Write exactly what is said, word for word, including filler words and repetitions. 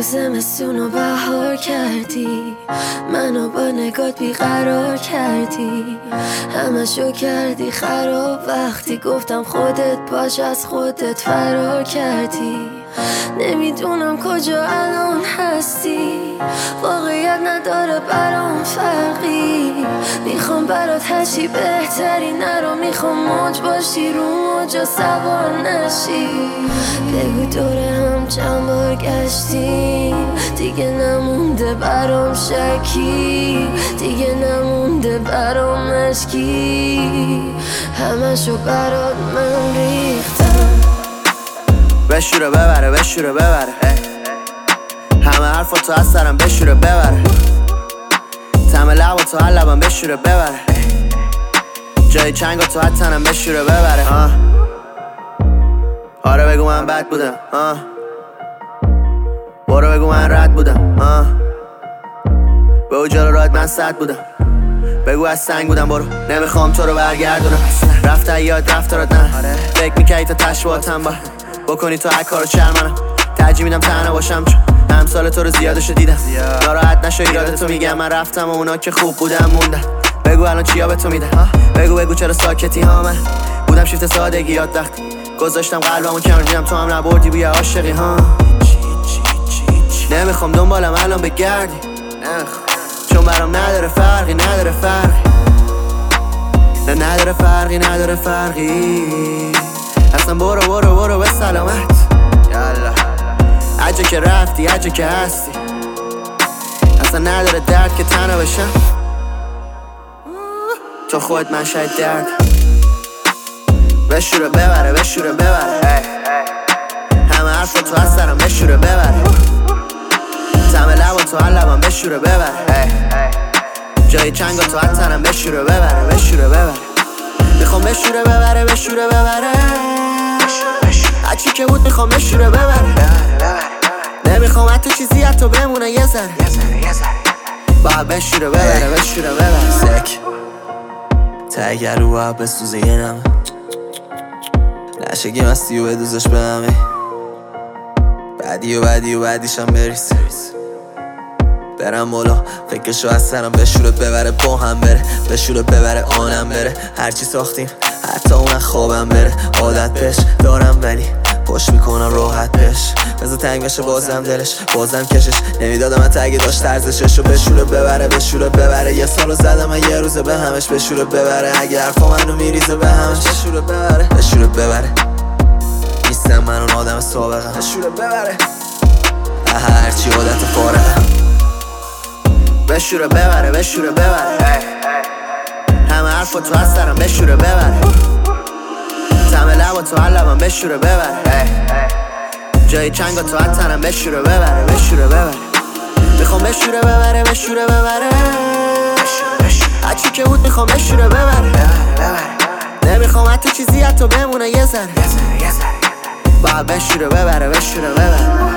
یارو زمستونو بهار کردی، منو با نگات بیقرار کردی، همشو کردی خراب. وقتی گفتم خودت باش از خودت فرار کردی. نمیدونم کجا الان هستی، واقعیت نداره برام فرقی. میخوام برات هرچی بهتری نرو، میخوام موج باشی رو موجا سوار نشی. بگو دوره هم چند بار گشتیم، دیگه نمونده برام شکی، دیگه نمونده برام مشکی. همشو برات من ریختم. بشوره ببره بشوره ببره همه حرفاتو از سرم بشوره ببره، تم لباتو هر لبم بشوره ببره، جای چنگاتو هر تنم بشوره ببره. آه. آره بگو من بد بودم، آه. برو بگو من رد بودم، آه. بگو جلو راحت من صد بودم، بگو از سنگ بودم. برو نمیخوام تو رو برگردونم، رفته یاد رفتارات نه. فکر میکردی تا تشبیهاتم با بکنی تو هر کارو شرمنم، ترجیح میدم تنها باشم چون همسال تو رو زیادشو دیدم. ناراحت نشو ایرادتو میگم، من رفتم و اونا که خوب بودم موندن. بگو الان چیا به تو میده، بگو بگو چرا ساکتی ها. من بودم شیفت سادگی یاد وقتی گذاشتم قلبمو کنار دیدم تو هم نبردی بوی عاشقی ها. نمیخوام دنبالم الان بگردی، نمیخوام چون برام نداره فرقی، نداره فرقی، نه نداره فرقی، نداره فرقی اصلا. برو برو برو به سلامت، یالا عجا که رفتی عجا که هستی، اصلا نداره درد که تنها بشم تو خود من شاید درد. بشوره ببره بشوره ببره همه حرفا تو از سرم بشوره ببره، تم لبا تو هر لبم بشوره ببره، جای چنگا تو هر تنم بشوره ببره بشوره ببره. میخوام بشوره ببره بشوره ببره هرچی که بود میخوام بشوره ببره، نمیخوام حتی چیزی حتی بمونه یه ذره، باید بشوره ببره بشوره ببره. سک تگر رو باید بسوزه یه نمه، نشگی مستی و بدوزش به همه، بعدی و بعدی و بعدیشم بریز برم بالا فکرشو از سرم بشوره ببره، با هم بره بشوره ببره آنم بره. هرچی ساختیم حتی اون خوابم بره، عادت بهش دارم ولی پشت میکنم راحت بهش، بذار تنگ بشه بازم دلش بازم کشش نمیدادم حتی اگه داشت ارزششو. بشوره ببره بشوره ببره یه سالو زدم من یه روزه به همش بشوره ببره، اگه حرفا منو میریزه به همش بشوره ببره بشوره ببره. نیستم من اون آدم سابقم، بشوره ببره هرچی عادت فارغم. بشوره ببره بشوره ببره همه حرفا تو از سرم بشوره ببره، تم لبا تو هر لبم بشوره ببره، جای چنگا تو هر تنم بشوره ببره بشوره ببره. میخوام بشوره ببره بشوره ببره هرچی که بود میخوام بشوره ببره، نمیخوام حتی چیزی حتی بمونه یه ذره، باید بشوره ببره بشوره ببره.